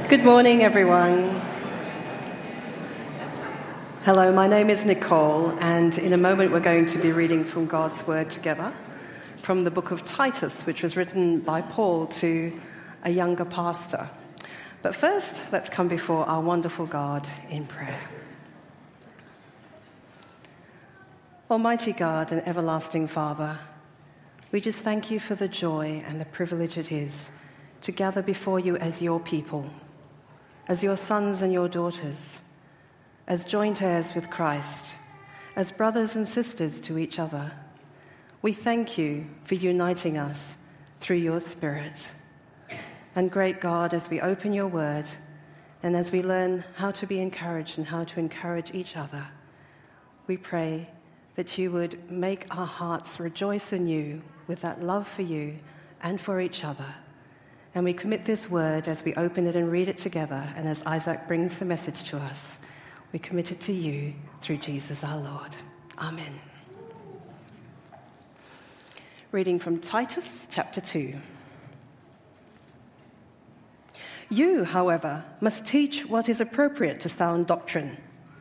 Good morning, everyone. Hello, my name is Nicole, and in a moment we're going to be reading from God's Word together from the book of Titus, which was written by Paul to a younger pastor. But first, let's come before our wonderful God in prayer. Almighty God and everlasting Father, we just thank you for the joy and the privilege it is to gather before you as your people, as your sons and your daughters, as joint heirs with Christ, as brothers and sisters to each other. We thank you for uniting us through your Spirit. And great God, as we open your word and as we learn how to be encouraged and how to encourage each other, we pray that you would make our hearts rejoice anew with that love for you and for each other. And we commit this word as we open it and read it together, and as Isaac brings the message to us, we commit it to you through Jesus our Lord. Amen. Reading from Titus chapter 2. You, however, must teach what is appropriate to sound doctrine.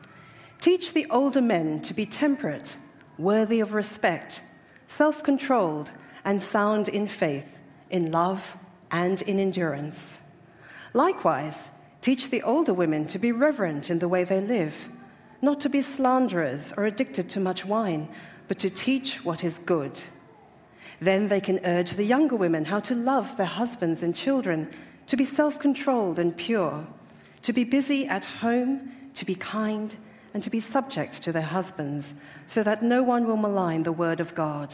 Teach the older men to be temperate, worthy of respect, self-controlled, and sound in faith, in love, and in endurance. Likewise, teach the older women to be reverent in the way they live, not to be slanderers or addicted to much wine, but to teach what is good. Then they can urge the younger women how to love their husbands and children, to be self-controlled and pure, to be busy at home, to be kind, and to be subject to their husbands, so that no one will malign the word of God.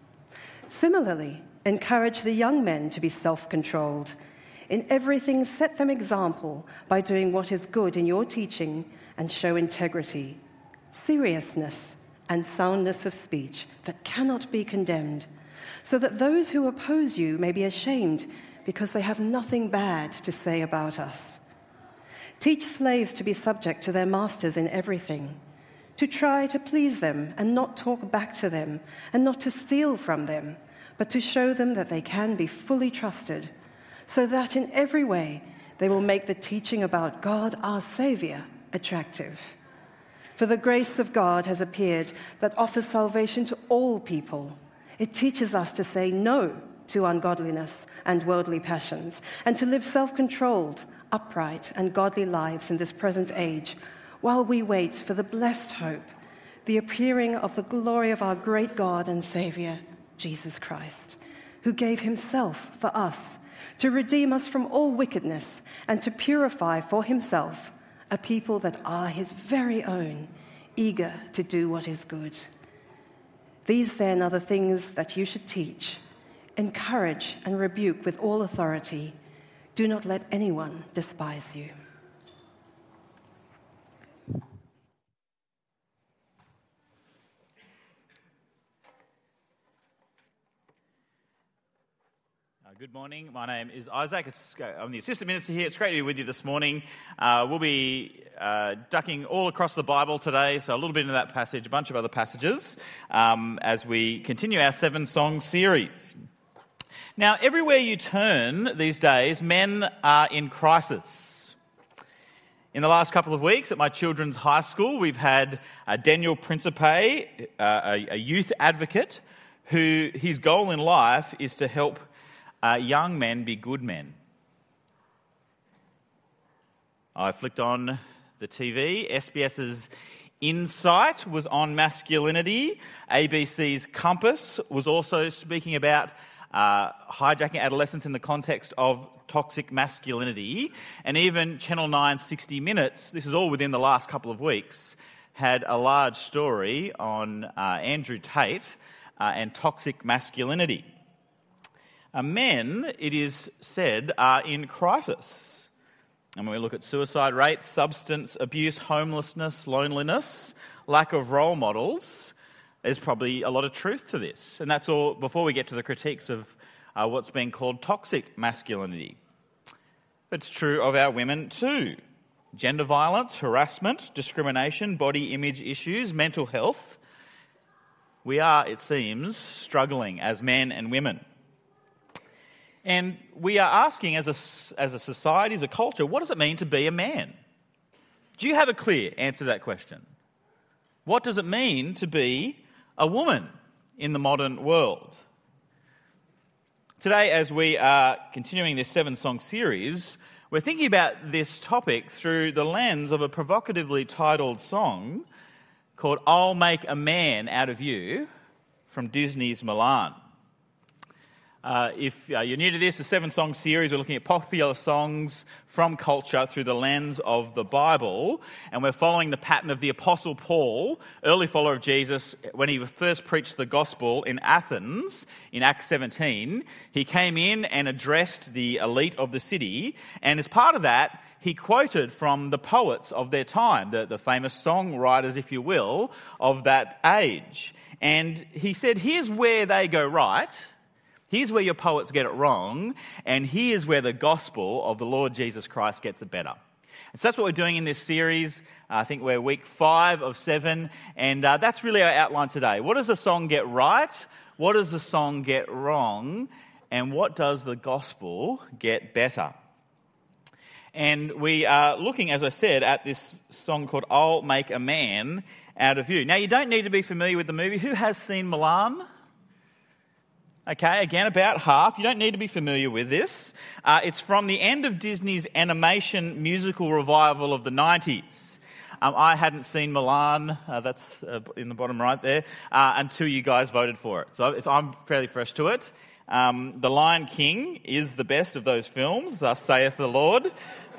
Similarly, encourage the young men to be self-controlled. In everything, set them example by doing what is good in your teaching and show integrity, seriousness, and soundness of speech that cannot be condemned, so that those who oppose you may be ashamed because they have nothing bad to say about us. Teach slaves to be subject to their masters in everything, to try to please them and not talk back to them, and not to steal from them, but to show them that they can be fully trusted, so that in every way they will make the teaching about God our Saviour attractive. For the grace of God has appeared that offers salvation to all people. It teaches us to say no to ungodliness and worldly passions, and to live self-controlled, upright, and godly lives in this present age, while we wait for the blessed hope, the appearing of the glory of our great God and Saviour, Jesus Christ, who gave himself for us to redeem us from all wickedness and to purify for himself a people that are his very own, eager to do what is good. These then are the things that you should teach, encourage and rebuke with all authority. Do not let anyone despise you. Good morning. My name is Isaac. I'm the assistant minister here. It's great to be with you this morning. We'll be ducking all across the Bible today, so a little bit into that passage, a bunch of other passages, as we continue our 7-song series. Now, everywhere you turn these days, men are in crisis. In the last couple of weeks at my children's high school, we've had Daniel Principe, a youth advocate, who his goal in life is to help young men be good men. I flicked on the TV. SBS's Insight was on masculinity. ABC's Compass was also speaking about hijacking adolescence in the context of toxic masculinity. And even Channel 9's 60 Minutes, this is all within the last couple of weeks, had a large story on Andrew Tate and toxic masculinity. Men, it is said, are in crisis. And when we look at suicide rates, substance abuse, homelessness, loneliness, lack of role models, there's probably a lot of truth to this. And that's all before we get to the critiques of what's being called toxic masculinity. It's true of our women too. Gender violence, harassment, discrimination, body image issues, mental health. We are, it seems, struggling as men and women. And we are asking as a society, as a culture, what does it mean to be a man? Do you have a clear answer to that question? What does it mean to be a woman in the modern world? Today, as we are continuing this 7-song series, we're thinking about this topic through the lens of a provocatively titled song called I'll Make a Man Out of You from Disney's Mulan. If you're new to this, a 7-song series, we're looking at popular songs from culture through the lens of the Bible, and we're following the pattern of the Apostle Paul, early follower of Jesus, when he first preached the gospel in Athens in Acts 17. He came in and addressed the elite of the city, and as part of that, he quoted from the poets of their time, the famous songwriters, if you will, of that age. And he said, here's where they go right. Here's where your poets get it wrong, and here's where the gospel of the Lord Jesus Christ gets it better. And so that's what we're doing in this series. I think we're week 5 of 7, and that's really our outline today. What does the song get right? What does the song get wrong? And what does the gospel get better? And we are looking, as I said, at this song called I'll Make a Man Out of You. Now, you don't need to be familiar with the movie. Who has seen Mulan? Okay, again, about half. You don't need to be familiar with this. It's from the end of Disney's animation musical revival of the 90s. I hadn't seen Mulan, that's in the bottom right there, until you guys voted for it. So I'm fairly fresh to it. The Lion King is the best of those films, thus saith the Lord.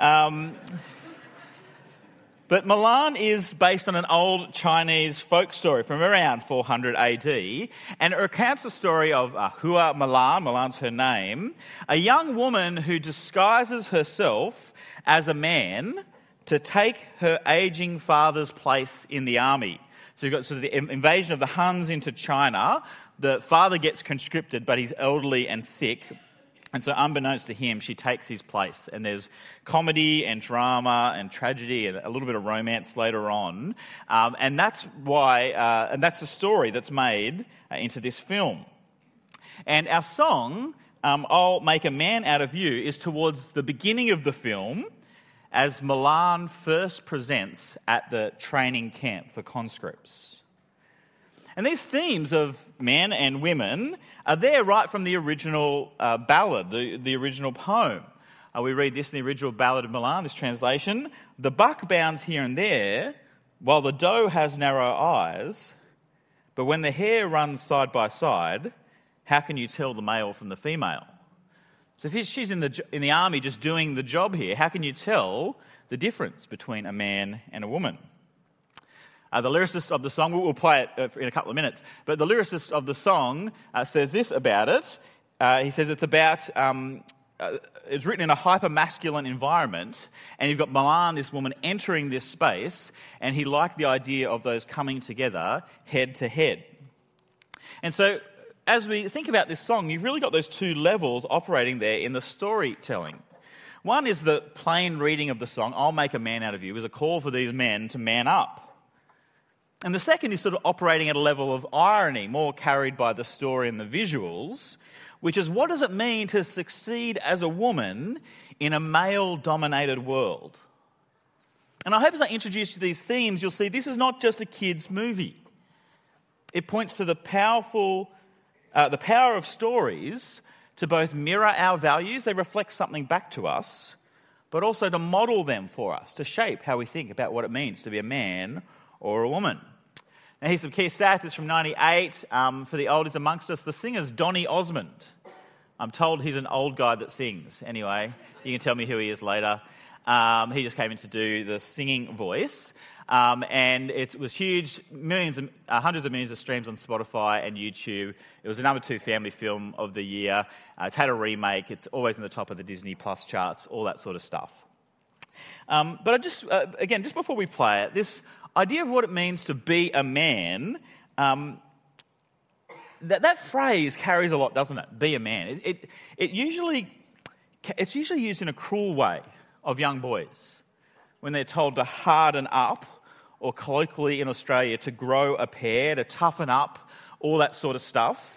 But Mulan is based on an old Chinese folk story from around 400 AD, and it recounts the story of Hua Mulan, Mulan's her name, a young woman who disguises herself as a man to take her aging father's place in the army. So you've got sort of the invasion of the Huns into China. The father gets conscripted, but he's elderly and sick. And so unbeknownst to him, she takes his place. And there's comedy and drama and tragedy and a little bit of romance later on. And that's why, and that's the story that's made into this film. And our song, I'll Make a Man Out of You, is towards the beginning of the film as Mulan first presents at the training camp for conscripts. And these themes of men and women are there right from the original ballad, the original poem. We read this in the original Ballad of Mulan, this translation. The buck bounds here and there, while the doe has narrow eyes. But when the hare runs side by side, how can you tell the male from the female? So if she's in the army just doing the job here, how can you tell the difference between a man and a woman? The lyricist of the song, we'll play it in a couple of minutes, but the lyricist of the song says this about it. He says it's about, it's written in a hyper-masculine environment, and you've got Mulan, this woman, entering this space, and he liked the idea of those coming together head to head. And so as we think about this song, you've really got those two levels operating there in the storytelling. One is the plain reading of the song, I'll Make a Man Out of You, is a call for these men to man up. And the second is sort of operating at a level of irony, more carried by the story and the visuals, which is what does it mean to succeed as a woman in a male-dominated world? And I hope as I introduce you to these themes, you'll see this is not just a kid's movie. It points to the power of stories to both mirror our values, they reflect something back to us, but also to model them for us, to shape how we think about what it means to be a man or a woman. Now here's some key stats. It's from 98. For the oldies amongst us, the singer's Donny Osmond. I'm told he's an old guy that sings. Anyway, you can tell me who he is later. He just came in to do the singing voice. And it was huge, hundreds of millions of streams on Spotify and YouTube. It was the number 2 family film of the year. It's had a remake. It's always in the top of the Disney Plus charts, all that sort of stuff. But I just, again, just before we play it, this idea of what it means to be a man, that phrase carries a lot, doesn't it? Be a man. It's usually used in a cruel way of young boys when they're told to harden up, or colloquially in Australia, to grow a pair, to toughen up, all that sort of stuff.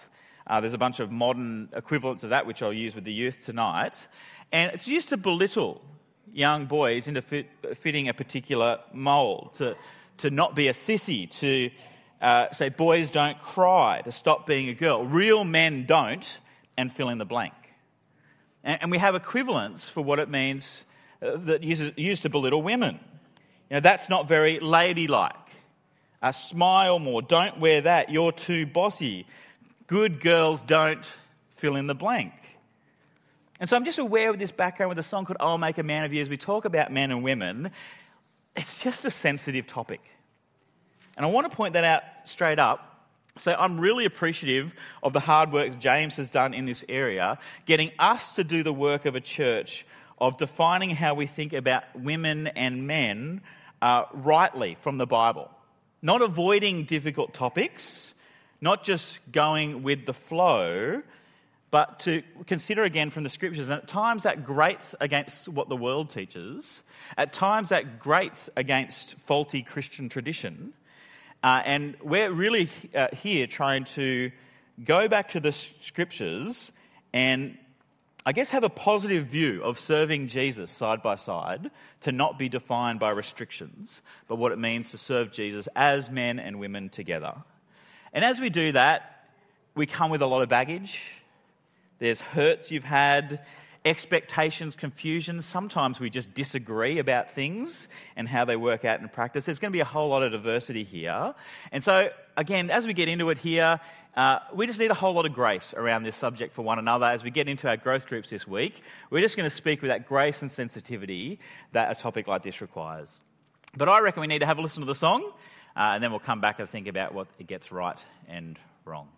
There's a bunch of modern equivalents of that, which I'll use with the youth tonight. And it's used to belittle young boys into fitting a particular mould, to not be a sissy, to say boys don't cry, to stop being a girl. Real men don't, and fill in the blank. And we have equivalents for what it means that used to belittle women. That's not very ladylike. Smile more, don't wear that, you're too bossy. Good girls don't fill in the blank. And so I'm just aware with this background with a song called I'll Make a Man of You. As we talk about men and women, it's just a sensitive topic. And I want to point that out straight up. So I'm really appreciative of the hard work James has done in this area, getting us to do the work of a church of defining how we think about women and men rightly from the Bible. Not avoiding difficult topics, not just going with the flow, but to consider again from the scriptures. And at times that grates against what the world teaches. At times that grates against faulty Christian tradition. And we're really here trying to go back to the scriptures and I guess have a positive view of serving Jesus side by side, to not be defined by restrictions, but what it means to serve Jesus as men and women together. And as we do that, we come with a lot of baggage. There's hurts you've had, expectations, confusion. Sometimes we just disagree about things and how they work out in practice. There's going to be a whole lot of diversity here. And so, again, as we get into it here, we just need a whole lot of grace around this subject for one another. As we get into our growth groups this week, we're just going to speak with that grace and sensitivity that a topic like this requires. But I reckon we need to have a listen to the song, and then we'll come back and think about what it gets right and wrong.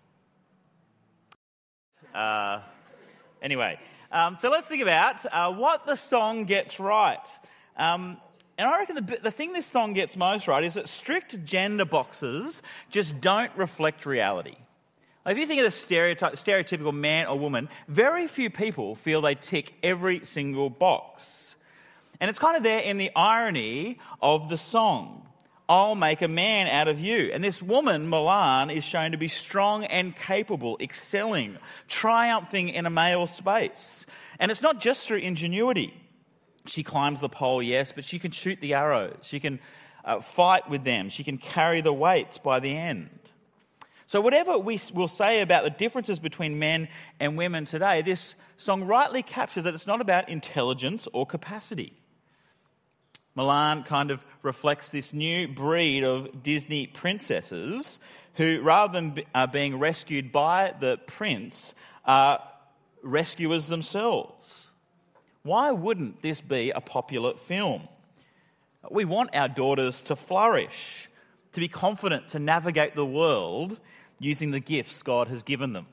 Anyway, so let's think about what the song gets right. And I reckon the thing this song gets most right is that strict gender boxes just don't reflect reality. If you think of the stereotypical man or woman, very few people feel they tick every single box. And it's kind of there in the irony of the song. I'll make a man out of you. And this woman, Milan, is shown to be strong and capable, excelling, triumphing in a male space. And it's not just through ingenuity. She climbs the pole, yes, but she can shoot the arrows. She can fight with them. She can carry the weights by the end. So whatever we will say about the differences between men and women today, this song rightly captures that it's not about intelligence or capacity. Milan kind of reflects this new breed of Disney princesses who, rather than being rescued by the prince, are rescuers themselves. Why wouldn't this be a popular film? We want our daughters to flourish, to be confident to navigate the world using the gifts God has given them.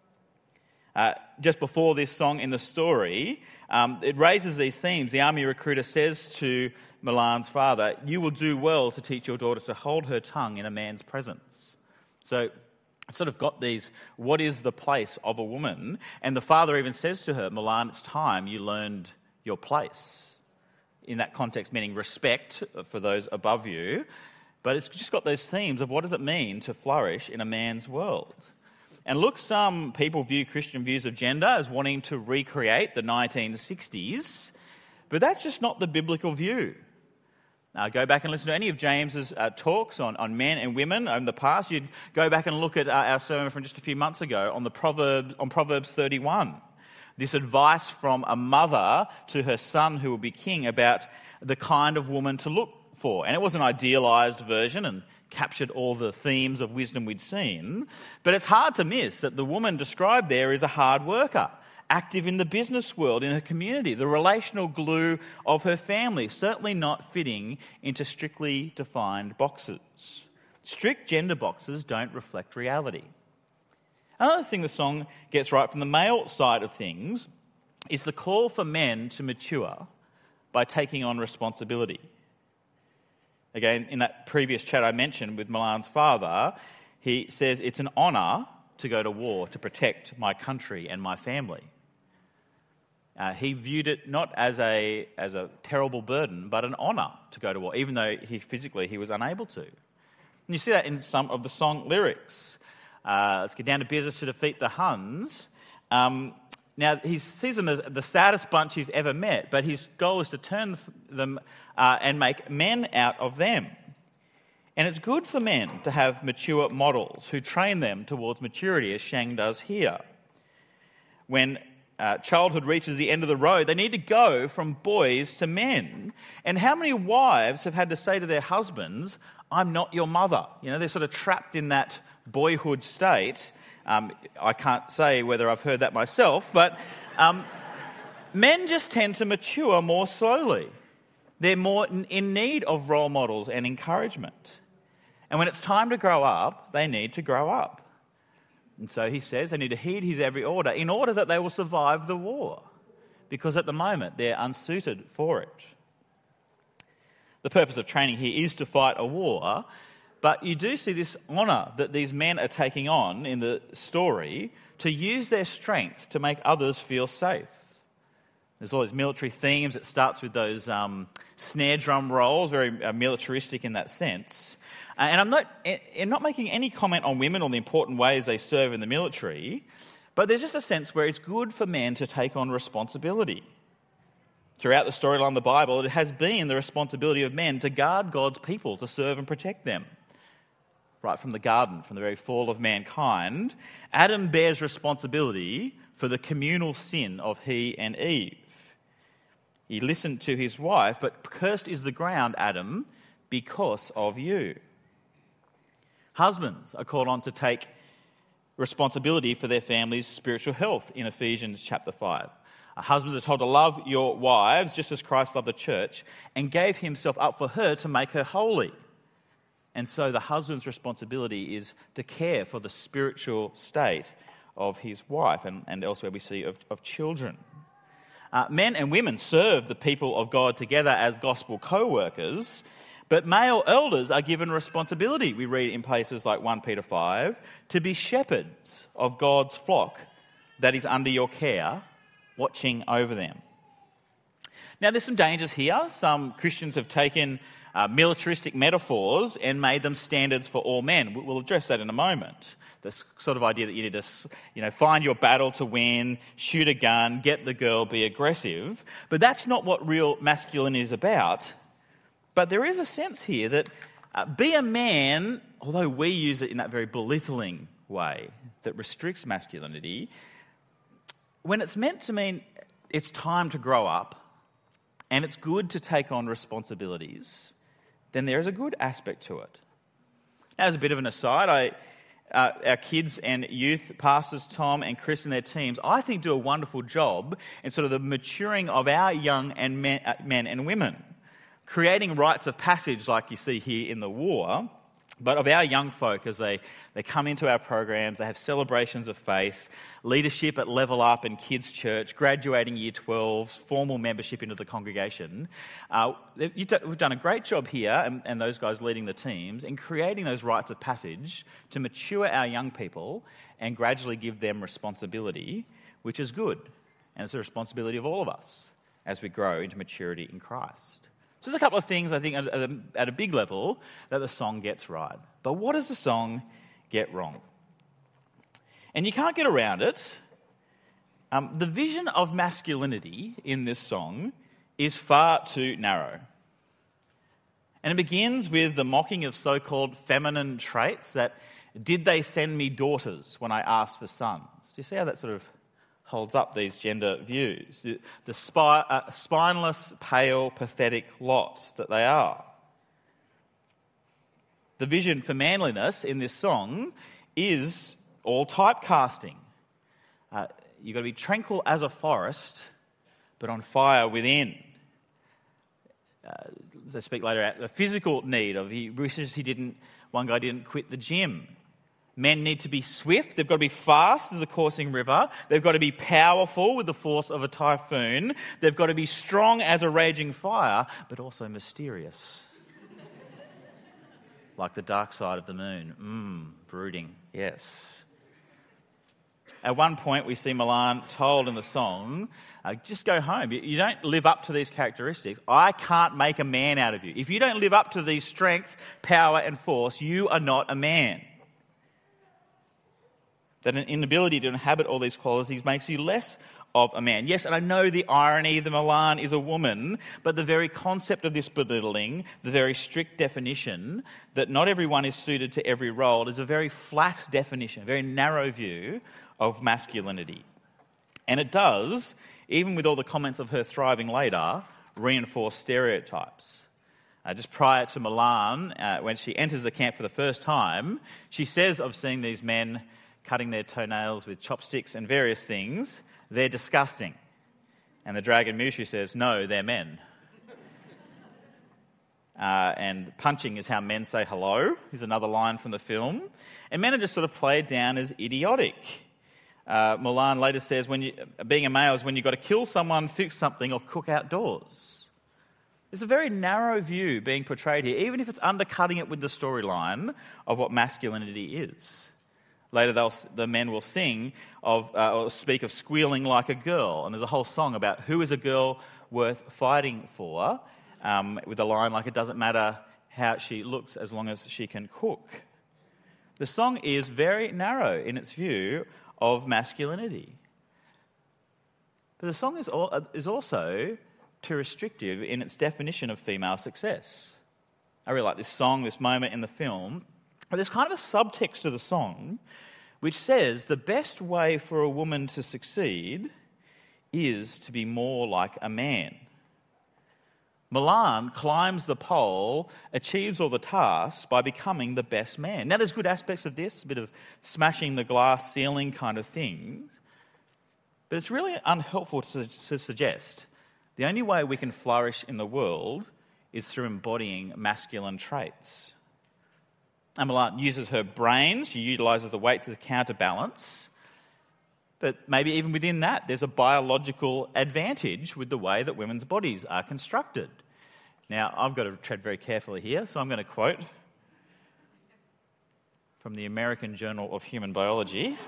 Just before this song in the story, it raises these themes. The army recruiter says to Milan's father, "You will do well to teach your daughter to hold her tongue in a man's presence." So it's sort of got these, what is the place of a woman? And the father even says to her, "Milan, it's time you learned your place." In that context, meaning respect for those above you. But it's just got those themes of what does it mean to flourish in a man's world. And look, some people view Christian views of gender as wanting to recreate the 1960s, but that's just not the biblical view. Go back and listen to any of James's talks on men and women in the past. You'd go back and look at our sermon from just a few months ago on Proverbs 31. This advice from a mother to her son who will be king about the kind of woman to look for. And it was an idealised version and captured all the themes of wisdom we'd seen. But it's hard to miss that the woman described there is a hard worker, active in the business world, in her community, the relational glue of her family, certainly not fitting into strictly defined boxes. Strict gender boxes don't reflect reality. Another thing the song gets right from the male side of things is the call for men to mature by taking on responsibility. Again, in that previous chat I mentioned with Milan's father, he says it's an honour to go to war to protect my country and my family. He viewed it not as a terrible burden, but an honour to go to war, even though he was unable to. And you see that in some of the song lyrics. let's get down to business to defeat the Huns. Now, he sees them as the saddest bunch he's ever met, but his goal is to turn them and make men out of them. And it's good for men to have mature models who train them towards maturity, as Shang does here. When childhood reaches the end of the road, they need to go from boys to men. And how many wives have had to say to their husbands, "I'm not your mother"? You know, they're sort of trapped in that boyhood state. I can't say whether I've heard that myself, but men just tend to mature more slowly. They're more in need of role models and encouragement. And when it's time to grow up, they need to grow up. And so he says they need to heed his every order in order that they will survive the war, because at the moment they're unsuited for it. The purpose of training here is to fight a war, but you do see this honour that these men are taking on in the story to use their strength to make others feel safe. There's all these military themes. It starts with those snare drum rolls, very militaristic in that sense. And I'm not making any comment on women or the important ways they serve in the military, but there's just a sense where it's good for men to take on responsibility. Throughout the storyline of the Bible, it has been the responsibility of men to guard God's people, to serve and protect them. Right from the garden, from the very fall of mankind, Adam bears responsibility for the communal sin of he and Eve. He listened to his wife, but cursed is the ground, Adam, because of you. Husbands are called on to take responsibility for their family's spiritual health in Ephesians chapter 5. Husbands are told to love your wives just as Christ loved the church and gave himself up for her to make her holy. And so the husband's responsibility is to care for the spiritual state of his wife, and elsewhere we see of children. Men and women serve the people of God together as gospel co-workers, but male elders are given responsibility, we read in places like 1 Peter 5, to be shepherds of God's flock that is under your care, watching over them. Now, there's some dangers here. Some Christians have taken militaristic metaphors and made them standards for all men. We'll address that in a moment. This sort of idea that you need to, find your battle to win, shoot a gun, get the girl, be aggressive. But that's not what real masculinity is about. But there is a sense here that be a man, although we use it in that very belittling way that restricts masculinity, when it's meant to mean it's time to grow up and it's good to take on responsibilities, then there is a good aspect to it. Now, as a bit of an aside, our kids and youth pastors, Tom and Chris and their teams, I think do a wonderful job in sort of the maturing of our young and men and women, creating rites of passage like you see here in the war, but of our young folk as they come into our programs, they have celebrations of faith, leadership at Level Up and Kids Church, graduating Year 12s, formal membership into the congregation. We've done a great job here, and those guys leading the teams, in creating those rites of passage to mature our young people and gradually give them responsibility, which is good. And it's the responsibility of all of us as we grow into maturity in Christ. So there's a couple of things, I think, at a big level that the song gets right. But what does the song get wrong? And you can't get around it. The vision of masculinity in this song is far too narrow. And it begins with the mocking of so-called feminine traits that, did they send me daughters when I asked for sons? Do you see how that sort of holds up these gender views? The spineless, pale, pathetic lot that they are. The vision for manliness in this song is all typecasting. You've got to be tranquil as a forest, but on fire within. They speak later about the physical need of, he wishes one guy didn't quit the gym. Men need to be swift, they've got to be fast as a coursing river, they've got to be powerful with the force of a typhoon, they've got to be strong as a raging fire, but also mysterious. Like the dark side of the moon. Brooding, yes. At one point we see Milan told in the song, just go home. You don't live up to these characteristics. I can't make a man out of you. If you don't live up to these strength, power and force, you are not a man. that an inability to inhabit all these qualities makes you less of a man. Yes, and I know the irony that Milan is a woman, but the very concept of this belittling, the very strict definition that not everyone is suited to every role is a very flat definition, a very narrow view of masculinity. And it does, even with all the comments of her thriving later, reinforce stereotypes. Just prior to Milan, when she enters the camp for the first time, she says of seeing these men cutting their toenails with chopsticks and various things, they're disgusting. And the dragon Mushu says, no, they're men. And punching is how men say hello, is another line from the film. And men are just sort of played down as idiotic. Milan later says, being a male is when you've got to kill someone, fix something, or cook outdoors. There's a very narrow view being portrayed here, even if it's undercutting it with the storyline of what masculinity is. Later, the men will sing or speak of squealing like a girl, and there's a whole song about who is a girl worth fighting for, with a line like, it doesn't matter how she looks as long as she can cook. The song is very narrow in its view of masculinity. But the song is also too restrictive in its definition of female success. I really like this song, this moment in the film. But there's kind of a subtext to the song which says the best way for a woman to succeed is to be more like a man. Milan climbs the pole, achieves all the tasks by becoming the best man. Now, there's good aspects of this, a bit of smashing the glass ceiling kind of thing, but it's really unhelpful to suggest the only way we can flourish in the world is through embodying masculine traits. And Milan uses her brains, she utilises the weights as a counterbalance, but maybe even within that, there's a biological advantage with the way that women's bodies are constructed. Now, I've got to tread very carefully here, so I'm going to quote from the American Journal of Human Biology,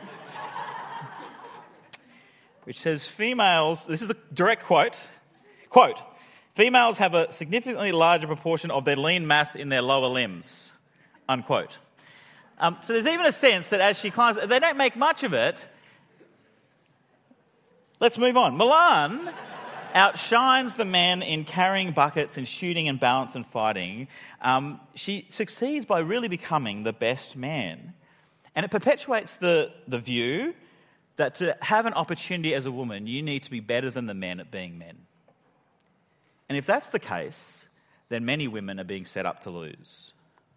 which says females, this is a direct quote, females have a significantly larger proportion of their lean mass in their lower limbs, unquote. So there's even a sense that as she climbs, they don't make much of it. Let's move on. Milan outshines the men in carrying buckets and shooting and balance and fighting. She succeeds by really becoming the best man. And it perpetuates the view that to have an opportunity as a woman, you need to be better than the men at being men. And if that's the case, then many women are being set up to lose.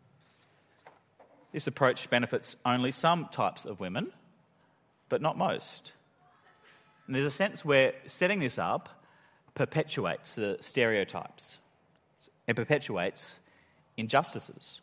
This approach benefits only some types of women, but not most. And there's a sense where setting this up perpetuates the stereotypes and perpetuates injustices.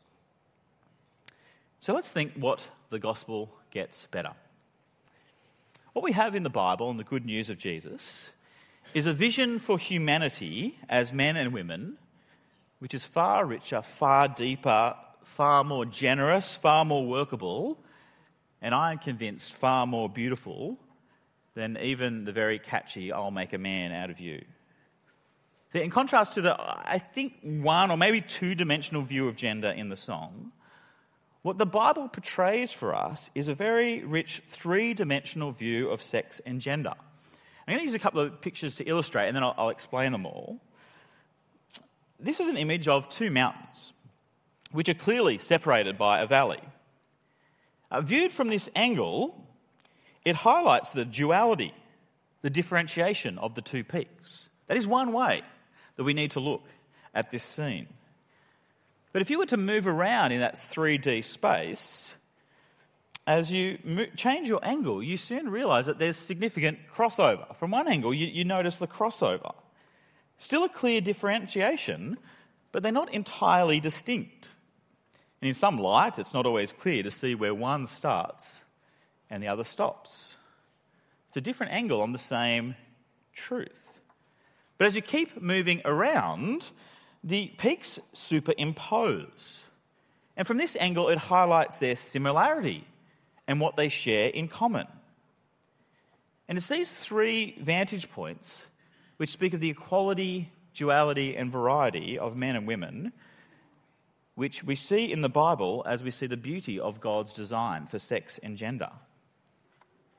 So let's think what the gospel gets better. What we have in the Bible and the good news of Jesus is a vision for humanity as men and women, which is far richer, far deeper, far more generous, far more workable, and I am convinced far more beautiful than even the very catchy "I'll make a man out of you." So in contrast to the, I think, one or maybe two-dimensional view of gender in the song, what the Bible portrays for us is a very rich three-dimensional view of sex and gender. I'm going to use a couple of pictures to illustrate, and then I'll explain them all. This is an image of two mountains, which are clearly separated by a valley. Viewed from this angle, it highlights the duality, the differentiation of the two peaks. That is one way that we need to look at this scene. But if you were to move around in that 3D space, as you change your angle, you soon realise that there's significant crossover. From one angle, you notice the crossover. Still a clear differentiation, but they're not entirely distinct. And in some light, it's not always clear to see where one starts and the other stops. It's a different angle on the same truth. But as you keep moving around, the peaks superimpose. And from this angle, it highlights their similarity and what they share in common. And it's these three vantage points which speak of the equality, duality, and variety of men and women, which we see in the Bible as we see the beauty of God's design for sex and gender.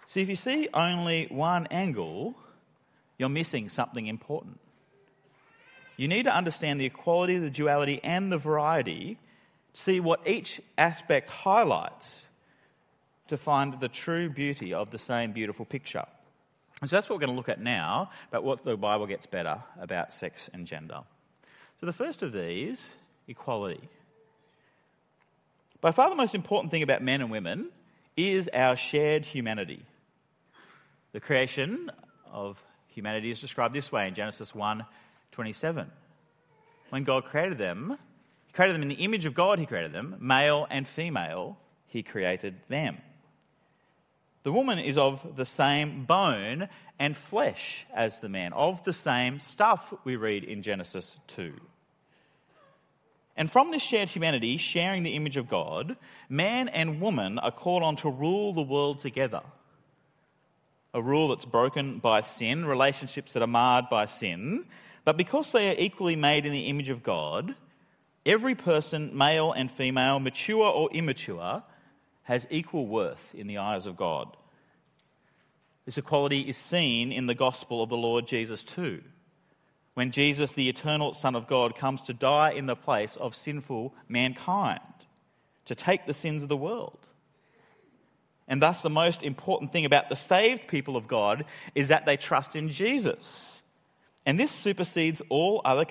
See, if you see only one angle, you're missing something important. You need to understand the equality, the duality, and the variety, see what each aspect highlights to find the true beauty of the same beautiful picture. And so that's what we're going to look at now, about what the Bible gets better about sex and gender. So the first of these, equality. By far the most important thing about men and women is our shared humanity. The creation of humanity is described this way in Genesis 1:27. When God created them, He created them in the image of God, He created them, male and female, He created them. The woman is of the same bone and flesh as the man, of the same stuff, we read in Genesis 2. And from this shared humanity, sharing the image of God, man and woman are called on to rule the world together. A rule that's broken by sin, relationships that are marred by sin, but because they are equally made in the image of God, every person, male and female, mature or immature, has equal worth in the eyes of God. This equality is seen in the gospel of the Lord Jesus too, when Jesus, the eternal Son of God, comes to die in the place of sinful mankind, to take the sins of the world. And thus the most important thing about the saved people of God is that they trust in Jesus. And this supersedes all other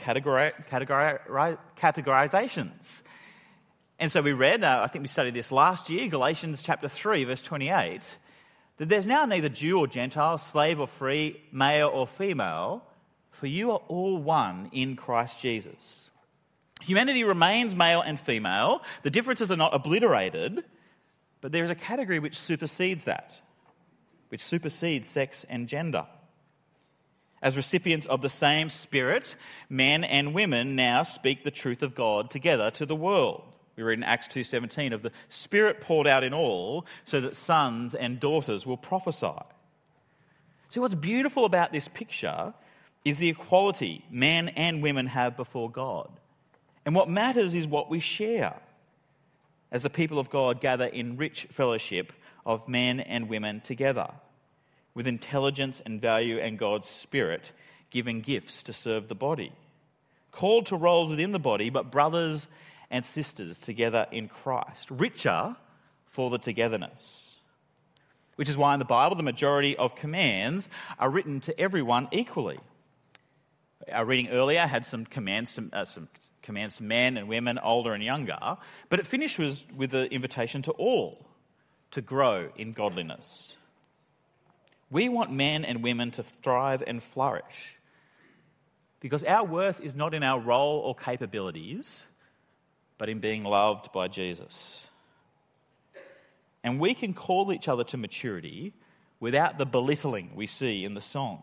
categorizations. And so we read, I think we studied this last year, Galatians chapter 3, verse 28, that there's now neither Jew or Gentile, slave or free, male or female, for you are all one in Christ Jesus. Humanity remains male and female. The differences are not obliterated, but there is a category which supersedes that, which supersedes sex and gender. As recipients of the same Spirit, men and women now speak the truth of God together to the world. We read in Acts 2:17 of the Spirit poured out in all so that sons and daughters will prophesy. See, what's beautiful about this picture is the equality men and women have before God. And what matters is what we share as the people of God gather in rich fellowship of men and women together, with intelligence and value and God's Spirit giving gifts to serve the body. Called to roles within the body, but brothers and sisters together in Christ, richer for the togetherness. Which is why in the Bible the majority of commands are written to everyone equally. Our reading earlier had some commands to men and women, older and younger, but it finished with the invitation to all to grow in godliness. We want men and women to thrive and flourish because our worth is not in our role or capabilities, but in being loved by Jesus. And we can call each other to maturity without the belittling we see in the song.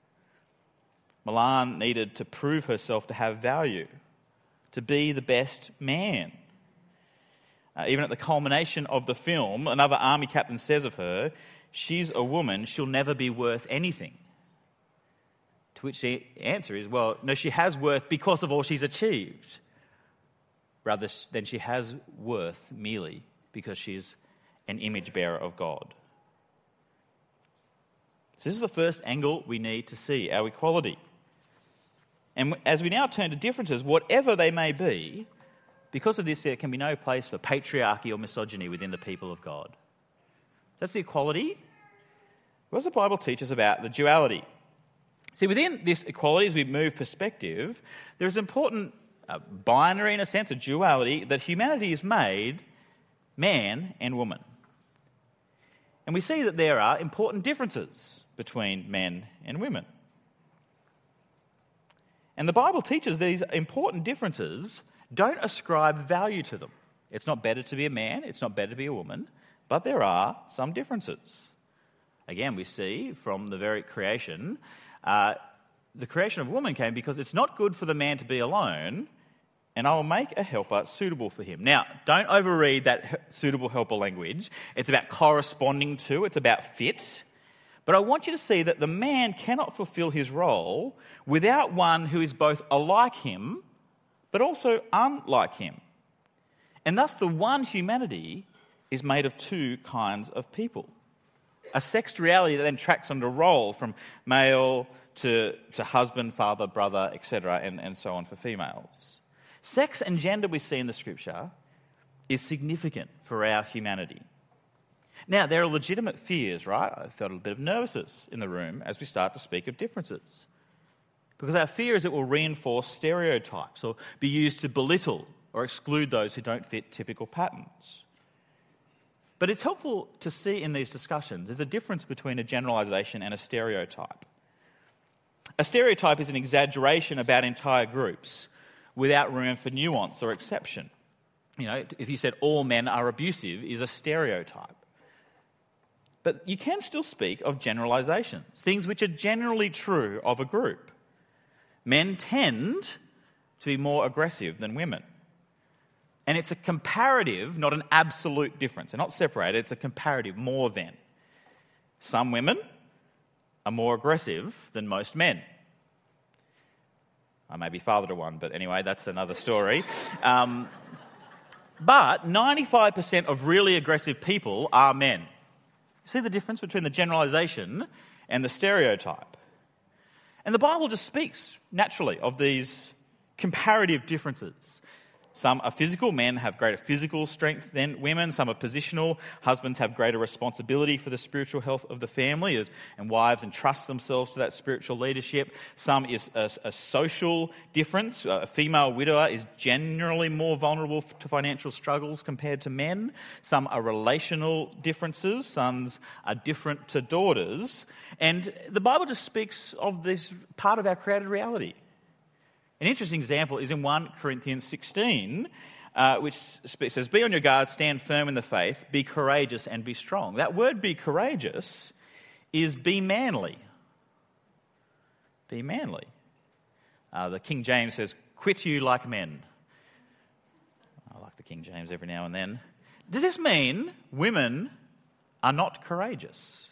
Milan needed to prove herself to have value, to be the best man. Even at the culmination of the film, another army captain says of her, "She's a woman, she'll never be worth anything." To which the answer is, well, no, she has worth because of all she's achieved, rather than she has worth merely because she's an image bearer of God. So this is the first angle we need to see, our equality. And as we now turn to differences, whatever they may be, because of this there can be no place for patriarchy or misogyny within the people of God. That's the equality. What does the Bible teach us about the duality? See, within this equality, as we move perspective, there's important binary, in a sense, a duality, that humanity is made man and woman. And we see that there are important differences between men and women. And the Bible teaches these important differences don't ascribe value to them. It's not better to be a man, it's not better to be a woman, but there are some differences. Again, we see from the very creation, the creation of woman came because it's not good for the man to be alone, and I will make a helper suitable for him. Now, don't overread that suitable helper language. It's about corresponding to, it's about fit. But I want you to see that the man cannot fulfill his role without one who is both alike him, but also unlike him. And thus the one humanity is made of two kinds of people. A sexed reality that then tracks onto role from male to husband, father, brother, etc., and so on for females. Sex and gender we see in the scripture is significant for our humanity. Now, there are legitimate fears, right? I felt a bit of nervousness in the room as we start to speak of differences. Because our fear is it will reinforce stereotypes or be used to belittle or exclude those who don't fit typical patterns. But it's helpful to see in these discussions there's a difference between a generalisation and a stereotype. A stereotype is an exaggeration about entire groups without room for nuance or exception. You know, if you said all men are abusive is a stereotype. But you can still speak of generalisations, things which are generally true of a group. Men tend to be more aggressive than women. And it's a comparative, not an absolute difference. They're not separated, it's a comparative, more than. Some women are more aggressive than most men. I may be father to one, but anyway, that's another story. But 95% of really aggressive people are men. See the difference between the generalisation and the stereotype? And the Bible just speaks naturally of these comparative differences. Some are physical. Men have greater physical strength than women. Some are positional. Husbands have greater responsibility for the spiritual health of the family, and wives entrust themselves to that spiritual leadership. Some is a social difference. A female widower is generally more vulnerable to financial struggles compared to men. Some are relational differences. Sons are different to daughters. And the Bible just speaks of this part of our created reality. An interesting example is in 1 Corinthians 16, which says, "Be on your guard, stand firm in the faith, be courageous and be strong." That word "be courageous" is "be manly." Be manly. The King James says, "Quit you like men." I like the King James every now and then. Does this mean women are not courageous?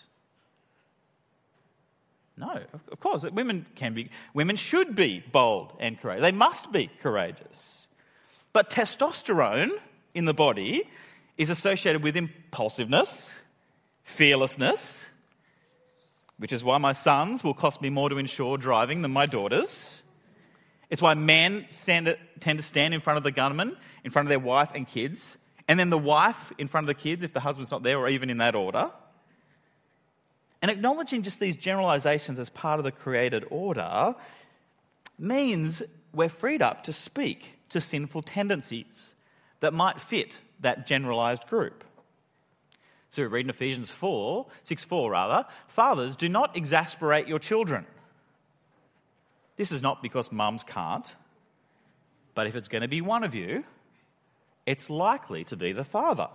No, of course, women should be bold and courageous. They must be courageous. But testosterone in the body is associated with impulsiveness, fearlessness, which is why my sons will cost me more to insure driving than my daughters. It's why men tend to stand in front of the gunman, in front of their wife and kids, and then the wife in front of the kids if the husband's not there, or even in that order. And acknowledging just these generalisations as part of the created order means we're freed up to speak to sinful tendencies that might fit that generalised group. So we read in Ephesians 6:4, "Fathers, do not exasperate your children." This is not because mums can't, but if it's going to be one of you, it's likely to be the father.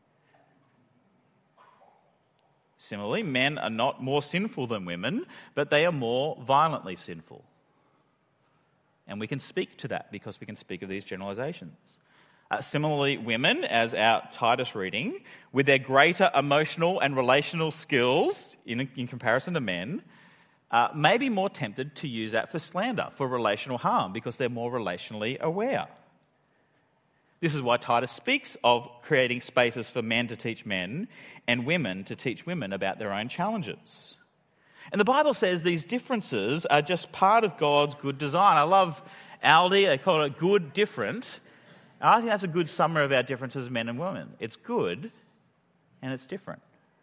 Similarly, men are not more sinful than women, but they are more violently sinful. And we can speak to that because we can speak of these generalisations. Similarly, women, as our Titus reading, with their greater emotional and relational skills in comparison to men, may be more tempted to use that for slander, for relational harm, because they're more relationally aware. This is why Titus speaks of creating spaces for men to teach men and women to teach women about their own challenges. And the Bible says these differences are just part of God's good design. I love Aldi, they call it good different. And I think that's a good summary of our differences as men and women. It's good and it's different.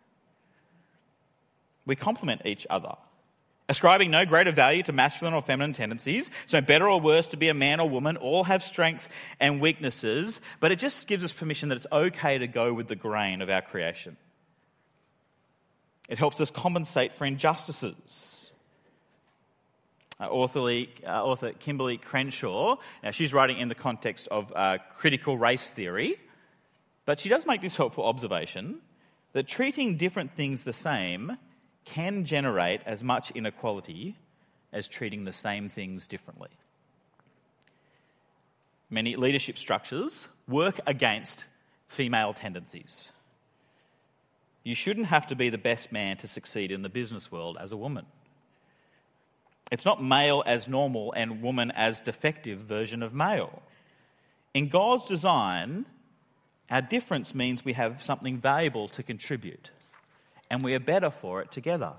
We complement each other, ascribing no greater value to masculine or feminine tendencies, so better or worse to be a man or woman, all have strengths and weaknesses, but it just gives us permission that it's okay to go with the grain of our creation. It helps us compensate for injustices. Author Kimberly Crenshaw, now she's writing in the context of critical race theory, but she does make this helpful observation that treating different things the same can generate as much inequality as treating the same things differently. Many leadership structures work against female tendencies. You shouldn't have to be the best man to succeed in the business world as a woman. It's not male as normal and woman as defective version of male. In God's design, our difference means we have something valuable to contribute. and we are better for it together.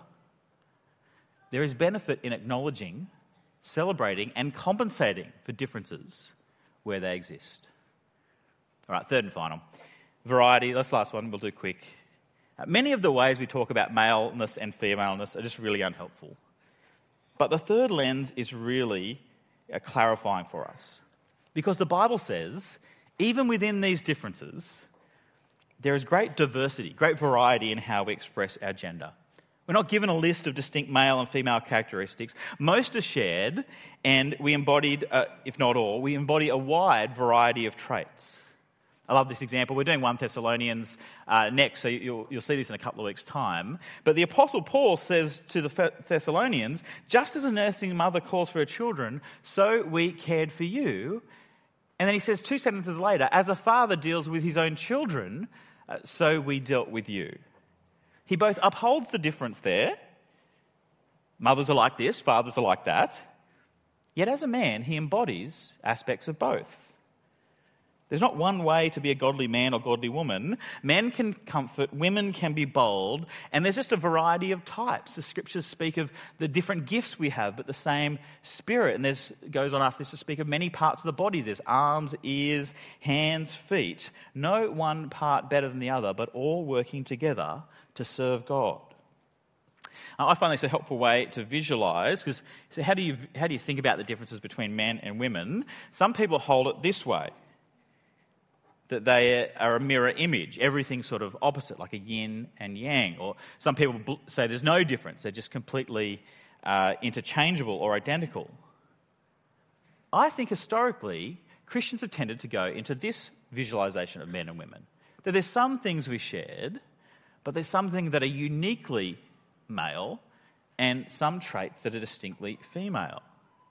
There is benefit in acknowledging, celebrating, and compensating for differences where they exist. All right, third and final. Variety, that's the last one, we'll do quick. Many of the ways we talk about maleness and femaleness are just really unhelpful. But the third lens is really clarifying for us. Because the Bible says, even within these differences, there is great diversity, great variety in how we express our gender. We're not given a list of distinct male and female characteristics. Most are shared, and we embodied, if not all, we embody a wide variety of traits. I love this example. We're doing 1 Thessalonians next, so you'll see this in a couple of weeks' time. But the Apostle Paul says to the Thessalonians, just as a nursing mother calls for her children, so we cared for you. And then he says 2 sentences later, as a father deals with his own children, so we dealt with you. He both upholds the difference there. Mothers are like this, fathers are like that. Yet as a man, he embodies aspects of both. There's not one way to be a godly man or godly woman. Men can comfort, women can be bold, and there's just a variety of types. The scriptures speak of the different gifts we have, but the same spirit. And there's goes on after this to speak of many parts of the body. There's arms, ears, hands, feet. No one part better than the other, but all working together to serve God. I find this a helpful way to visualise, because so how do you think about the differences between men and women? Some people hold it this way, that they are a mirror image, everything sort of opposite, like a yin and yang. Or some people say there's no difference, they're just completely interchangeable or identical. I think historically, Christians have tended to go into this visualisation of men and women, that there's some things we shared, but there's some things that are uniquely male and some traits that are distinctly female.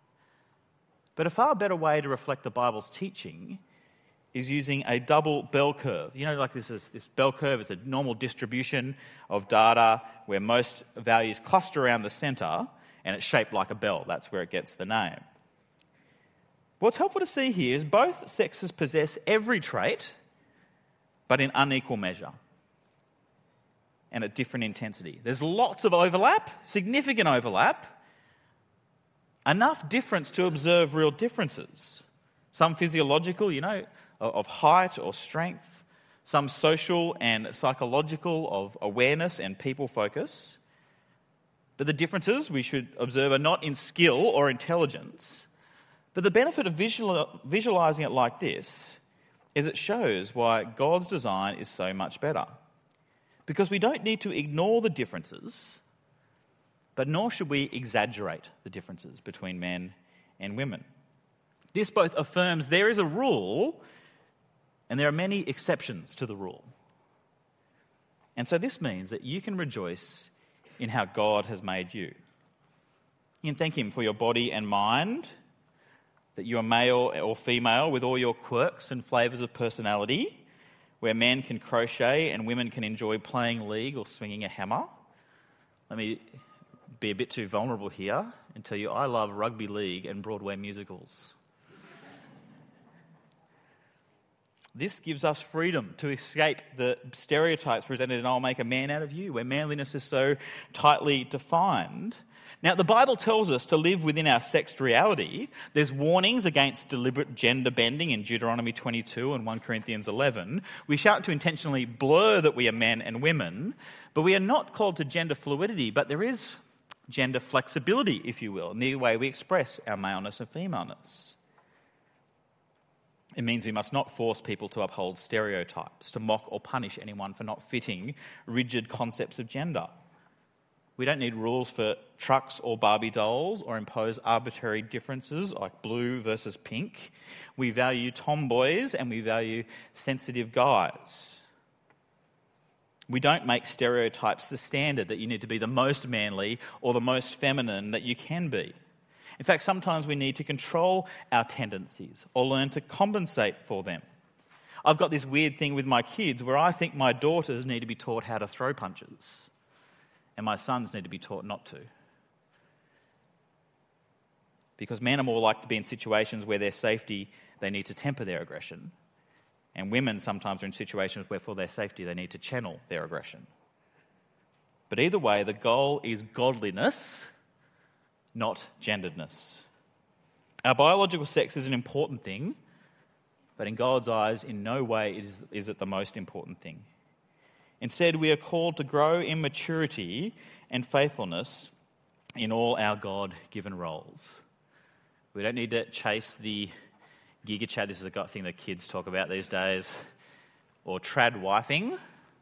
But a far better way to reflect the Bible's teaching is using a double bell curve. You know, like this bell curve, it's a normal distribution of data where most values cluster around the centre and it's shaped like a bell. That's where it gets the name. What's helpful to see here is both sexes possess every trait, but in unequal measure and at different intensity. There's lots of overlap, significant overlap, enough difference to observe real differences. Some physiological, of height or strength, some social and psychological of awareness and people focus. But the differences we should observe are not in skill or intelligence. But the benefit of visualising it like this is it shows why God's design is so much better. Because we don't need to ignore the differences, but nor should we exaggerate the differences between men and women. This both affirms there is a rule and there are many exceptions to the rule. And so this means that you can rejoice in how God has made you. You can thank Him for your body and mind, that you are male or female with all your quirks and flavours of personality, where men can crochet and women can enjoy playing league or swinging a hammer. Let me be a bit too vulnerable here and tell you I love rugby league and Broadway musicals. This gives us freedom to escape the stereotypes presented in I'll make a man out of you, where manliness is so tightly defined. Now, the Bible tells us to live within our sexed reality. There's warnings against deliberate gender bending in Deuteronomy 22 and 1 Corinthians 11. We shout to intentionally blur that we are men and women, but we are not called to gender fluidity, but there is gender flexibility, if you will, in the way we express our maleness and femaleness. It means we must not force people to uphold stereotypes, to mock or punish anyone for not fitting rigid concepts of gender. We don't need rules for trucks or Barbie dolls or impose arbitrary differences like blue versus pink. We value tomboys and we value sensitive guys. We don't make stereotypes the standard that you need to be the most manly or the most feminine that you can be. In fact, sometimes we need to control our tendencies or learn to compensate for them. I've got this weird thing with my kids where I think my daughters need to be taught how to throw punches and my sons need to be taught not to. Because men are more likely to be in situations where their safety, they need to temper their aggression. And women sometimes are in situations where for their safety they need to channel their aggression. But either way, the goal is godliness, not genderedness. Our biological sex is an important thing, but in God's eyes, in no way is it the most important thing. Instead, we are called to grow in maturity and faithfulness in all our God-given roles. We don't need to chase the giga chat. This is a thing that kids talk about these days, or trad wifing.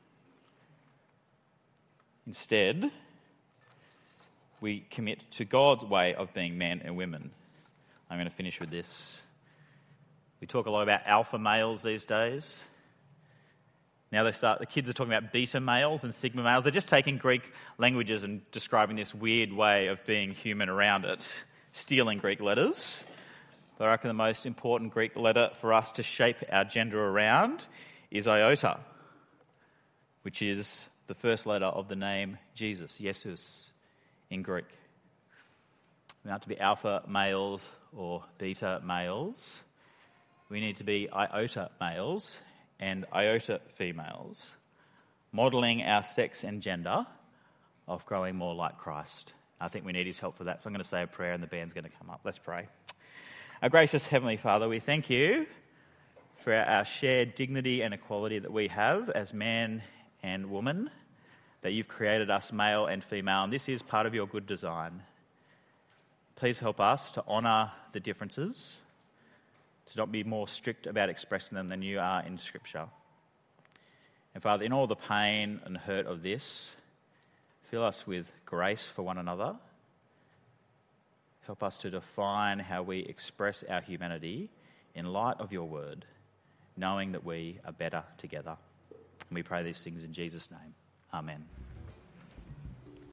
Instead, we commit to God's way of being men and women. I'm going to finish with this. We talk a lot about alpha males these days. Now the kids are talking about beta males and sigma males. They're just taking Greek languages and describing this weird way of being human around it, stealing Greek letters. But I reckon the most important Greek letter for us to shape our gender around is iota, which is the first letter of the name Jesus, Jesus, in Greek. We aren't to be alpha males or beta males. We need to be iota males and iota females, modelling our sex and gender of growing more like Christ. I think we need his help for that. So I'm going to say a prayer and the band's going to come up. Let's pray. Our gracious Heavenly Father, we thank you for our shared dignity and equality that we have as man and woman, that you've created us male and female, and this is part of your good design. Please help us to honour the differences, to not be more strict about expressing them than you are in Scripture. And Father, in all the pain and hurt of this, fill us with grace for one another. Help us to define how we express our humanity in light of your word, knowing that we are better together. And we pray these things in Jesus' name. Amen.